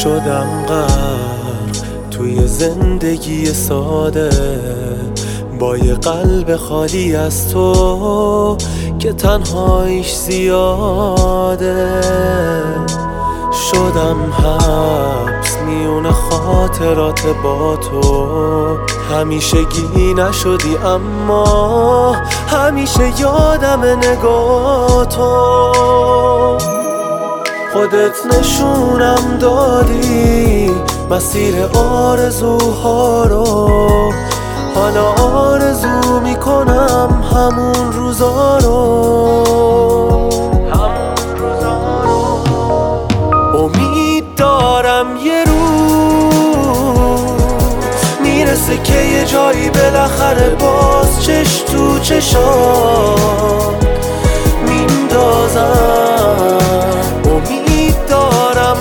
شدم غرق توی زندگی ساده، با یه قلب خالی از تو که تنهاییش زیاده. شدم حبس میون خاطرات با تو، همیشگی نشدی اما همیشه یادم نگاه تو. خودت نشونم دادی مسیر آرزوها رو، حالا آرزو میکنم همون روزا رو. امید دارم یه روز میرسه که یه جایی بالاخره باز چش تو چشام میندازم. امید دارم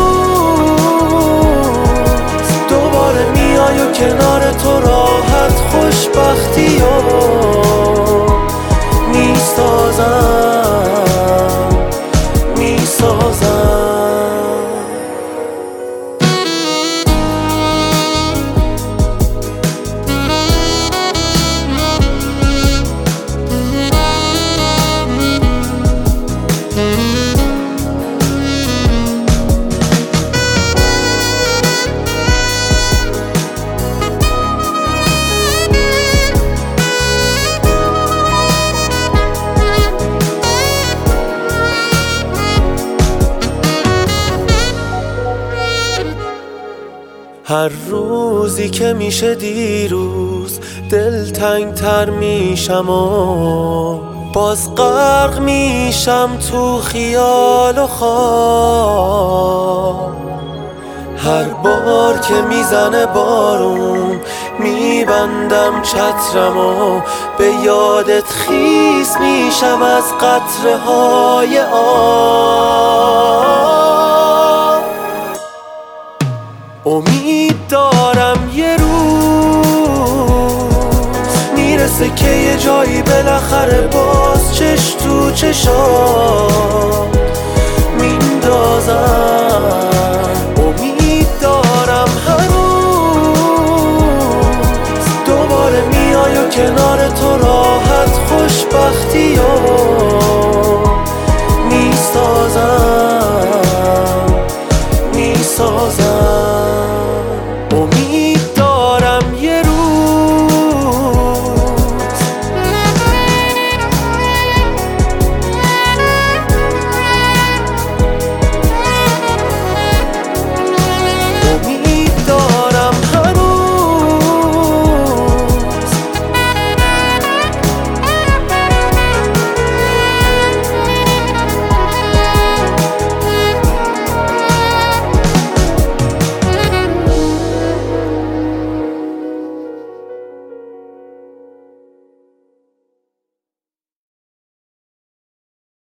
هنوز دوباره میای و کنار تو راحت خوشبختی رو میسازم. هر روزی که میشه دیروز دلتنگ تر میشم و باز غرق میشم تو خیال و خواب. هر بار که میزنه بارون میبندم چترم و به یادت خیس میشم از قطره های آب. امید دارم یه روز میرسه که یه جایی بالاخره باز چش تو چشام میندازم. امید دارم هنوز دوباره میای و کنار تو راحت خوشبختی رو میسازم.